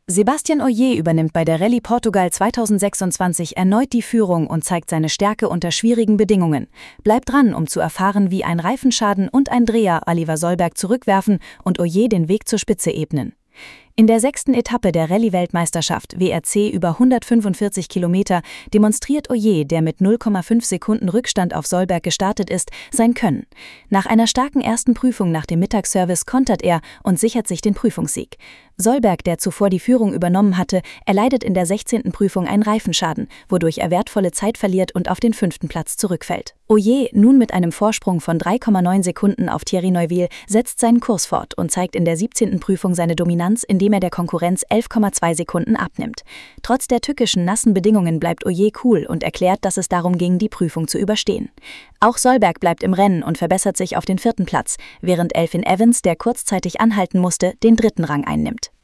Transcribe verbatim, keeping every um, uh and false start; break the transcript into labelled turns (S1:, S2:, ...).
S1: Sebastian Ogier übernimmt bei der Rallye Portugal zweitausendsechsundzwanzig erneut die Führung und zeigt seine Stärke unter schwierigen Bedingungen. Bleibt dran, um zu erfahren, wie ein Reifenschaden und ein Dreher Oliver Solberg zurückwerfen und Ogier den Weg zur Spitze ebnen. In der sechsten Etappe der Rallye-Weltmeisterschaft W R C über hundertfünfundvierzig Kilometer demonstriert Ogier, der mit null Komma fünf Sekunden Rückstand auf Solberg gestartet ist, sein Können. Nach einer starken ersten Prüfung nach dem Mittagsservice kontert er und sichert sich den Prüfungssieg. Solberg, der zuvor die Führung übernommen hatte, erleidet in der sechzehnten Prüfung einen Reifenschaden, wodurch er wertvolle Zeit verliert und auf den fünften Platz zurückfällt. Ogier, nun mit einem Vorsprung von drei Komma neun Sekunden auf Thierry Neuville, setzt seinen Kurs fort und zeigt in der siebzehnten Prüfung seine Dominanz, indem er der Konkurrenz elf Komma zwei Sekunden abnimmt. Trotz der tückischen, nassen Bedingungen bleibt Ogier cool und erklärt, dass es darum ging, die Prüfung zu überstehen. Auch Solberg bleibt im Rennen und verbessert sich auf den vierten Platz, während Elfyn Evans, der kurzzeitig anhalten musste, den dritten Rang einnimmt.